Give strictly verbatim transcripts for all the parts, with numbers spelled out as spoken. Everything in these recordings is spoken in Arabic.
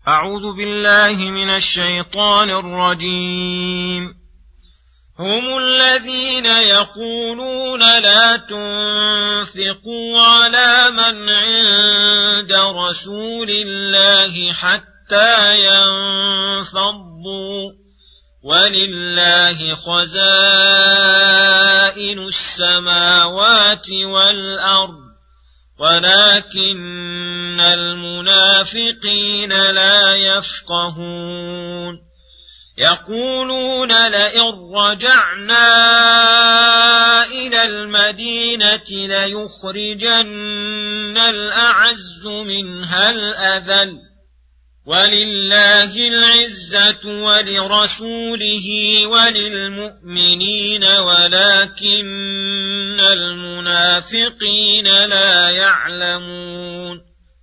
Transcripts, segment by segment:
أعوذ بالله من الشيطان الرجيم. هم الذين يقولون لا تنفقوا على من عند رسول الله حتى ينفضوا ولله خزائن السماوات والأرض ولكن المنافقين لا يفقهون. يقولون لئن رجعنا إلى المدينة ليخرجن الأعز منها الأذل ولله العزة ولرسوله وللمؤمنين ولكن المنافقين لا يعلمون.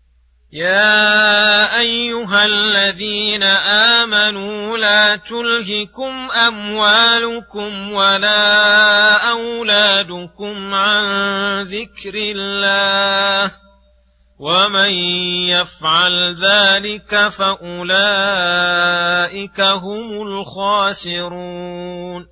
يا أيها الذين آمنوا لا تلهكم أموالكم ولا أولادكم عن ذكر الله ومن يفعل ذلك فأولئك هم الخاسرون.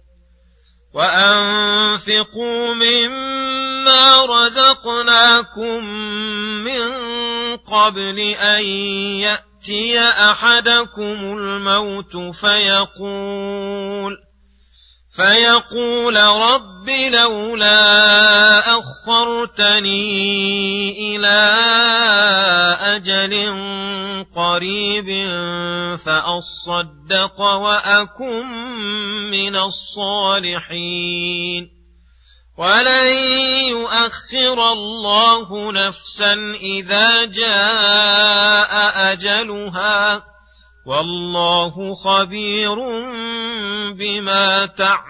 وأنفقوا مما رزقناكم من قبل أن يأتي أحدكم الموت فيقول فيقول رب لولا أخرتني إلى أجل قريب فأصدق وأكن من الصالحين ولن يؤخر الله نفسا إذا جاء أجلها والله خبير بما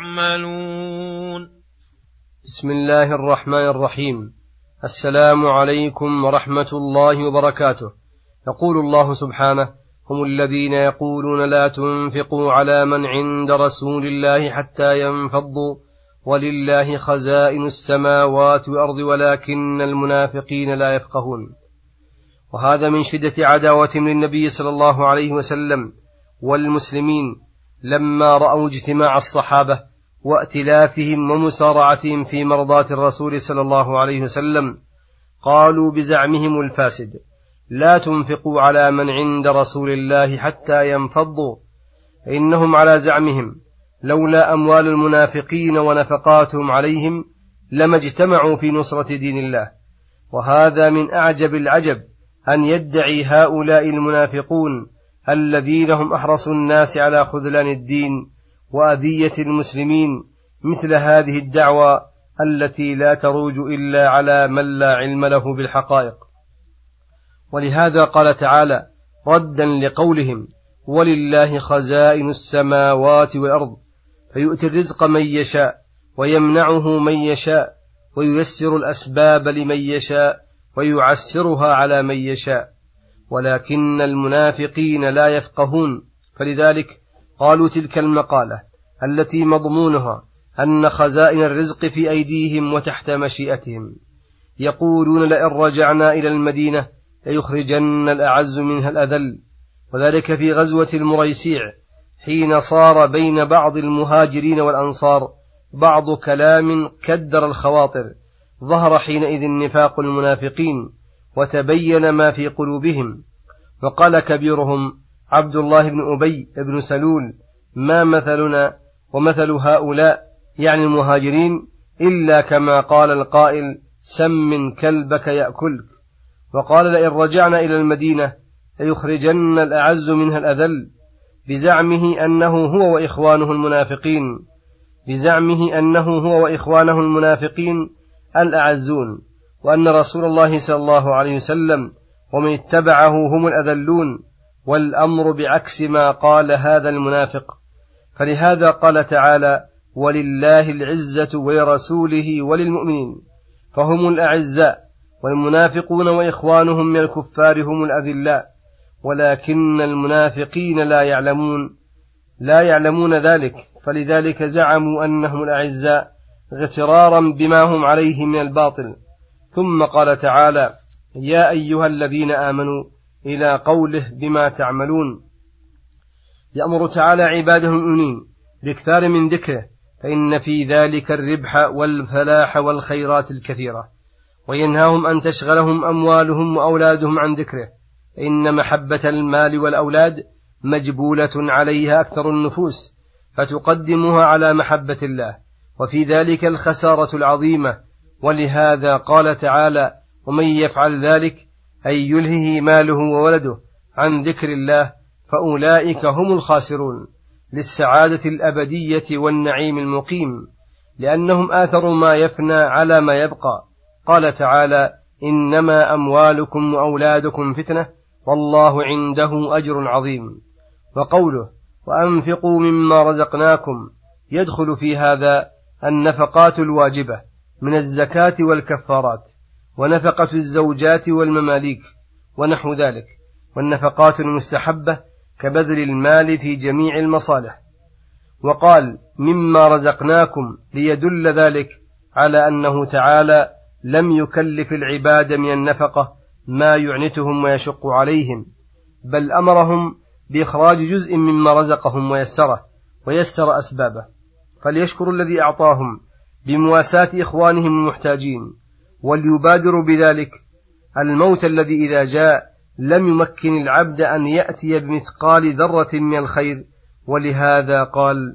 تعملون. بسم الله الرحمن الرحيم. السلام عليكم ورحمة الله وبركاته. يقول الله سبحانه: هم الذين يقولون لا تنفقوا على من عند رسول الله حتى ينفضوا ولله خزائن السماوات والأرض ولكن المنافقين لا يفقهون. وهذا من شدة عداوتهم للنبي صلى الله عليه وسلم والمسلمين لما رأوا اجتماع الصحابة وائتلافهم ومسارعتهم في مرضاة الرسول صلى الله عليه وسلم، قالوا بزعمهم الفاسد: لا تنفقوا على من عند رسول الله حتى ينفضوا، إنهم على زعمهم لولا أموال المنافقين ونفقاتهم عليهم لما اجتمعوا في نصرة دين الله. وهذا من أعجب العجب أن يدعي هؤلاء المنافقون الذين هم أحرص الناس على خذلان الدين وأذية المسلمين مثل هذه الدعوة التي لا تروج إلا على من لا علم له بالحقائق. ولهذا قال تعالى ردا لقولهم: ولله خزائن السماوات والأرض فيؤتي الرزق من يشاء ويمنعه من يشاء وييسر الأسباب لمن يشاء ويعسرها على من يشاء ولكن المنافقين لا يفقهون. فلذلك قالوا تلك المقالة التي مضمونها أن خزائن الرزق في أيديهم وتحت مشيئتهم. يقولون لئن رجعنا إلى المدينة ليخرجن الأعز منها الأذل، وذلك في غزوة المريسيع حين صار بين بعض المهاجرين والأنصار بعض كلام كدر الخواطر، ظهر حينئذ نفاق المنافقين وتبين ما في قلوبهم. وقال كبيرهم عبد الله بن أبي بن سلول: ما مثلنا ومثل هؤلاء يعني المهاجرين إلا كما قال القائل: سم كلبك يأكلك. وقال لئن رجعنا إلى المدينة ليخرجن الأعز منها الأذل، بزعمه أنه هو وإخوانه المنافقين بزعمه أنه هو وإخوانه المنافقين الأعزون، وأن رسول الله صلى الله عليه وسلم ومن اتبعه هم الأذلون، والأمر بعكس ما قال هذا المنافق. فلهذا قال تعالى: ولله العزة ولرسوله وللمؤمنين، فهم الأعزاء، والمنافقون وإخوانهم من الكفار هم الأذلاء، ولكن المنافقين لا يعلمون لا يعلمون ذلك، فلذلك زعموا أنهم الأعزاء اغترارا بما هم عليه من الباطل. ثم قال تعالى: يا أيها الذين آمنوا إلى قوله بما تعملون. يأمر تعالى عباده المؤمنين باكثار من ذكره، فإن في ذلك الربح والفلاح والخيرات الكثيرة، وينهاهم أن تشغلهم أموالهم وأولادهم عن ذكره، فإن محبة المال والأولاد مجبولة عليها أكثر النفوس، فتقدمها على محبة الله، وفي ذلك الخسارة العظيمة. ولهذا قال تعالى: ومن يفعل ذلك أي يلهه ماله وولده عن ذكر الله فأولئك هم الخاسرون، للسعادة الأبدية والنعيم المقيم، لأنهم آثروا ما يفنى على ما يبقى. قال تعالى: إنما أموالكم وأولادكم فتنة والله عنده أجر عظيم. وقوله: وأنفقوا مما رزقناكم يدخل في هذا النفقات الواجبة من الزكاة والكفارات، ونفقة الزوجات والمماليك ونحو ذلك، والنفقات المستحبة كبذل المال في جميع المصالح. وقال: مما رزقناكم ليدل ذلك على أنه تعالى لم يكلف العباد من النفقة ما يعنتهم ويشق عليهم، بل أمرهم بإخراج جزء مما رزقهم ويسره ويسر أسبابه، فليشكروا الذي أعطاهم بمواساة إخوانهم المحتاجين، وليبادروا بذلك الموت الذي إذا جاء لم يمكن العبد أن يأتي بمثقال ذرة من الخير. ولهذا قال: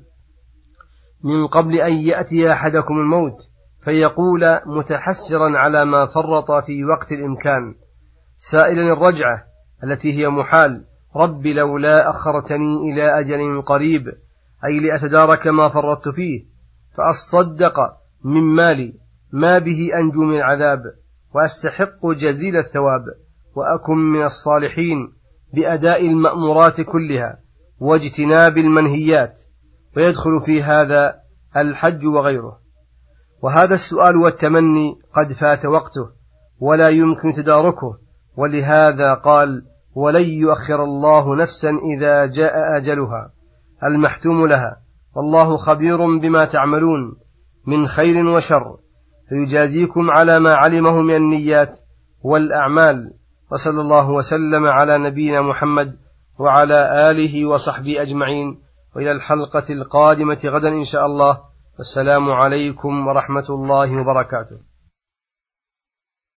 من قبل أن يأتي أحدكم الموت فيقول متحسرا على ما فرط في وقت الإمكان، سائلا الرجعة التي هي محال: رب لولا أخرتني إلى أجل قريب، أي لأتدارك ما فرطت فيه فأصدق من مالي ما به أنجو من العذاب وأستحق جزيل الثواب، وأكن من الصالحين بأداء المأمورات كلها واجتناب المنهيات. ويدخل في هذا الحج وغيره. وهذا السؤال والتمني قد فات وقته ولا يمكن تداركه، ولهذا قال: ولن يؤخر الله نفسا إذا جاء أجلها المحتوم لها، والله خبير بما تعملون من خير وشر، فيجازيكم على ما علمه من النيات والأعمال. وصلى الله وسلم على نبينا محمد وعلى آله وصحبه أجمعين، وإلى الحلقة القادمة غدا إن شاء الله. والسلام عليكم ورحمة الله وبركاته.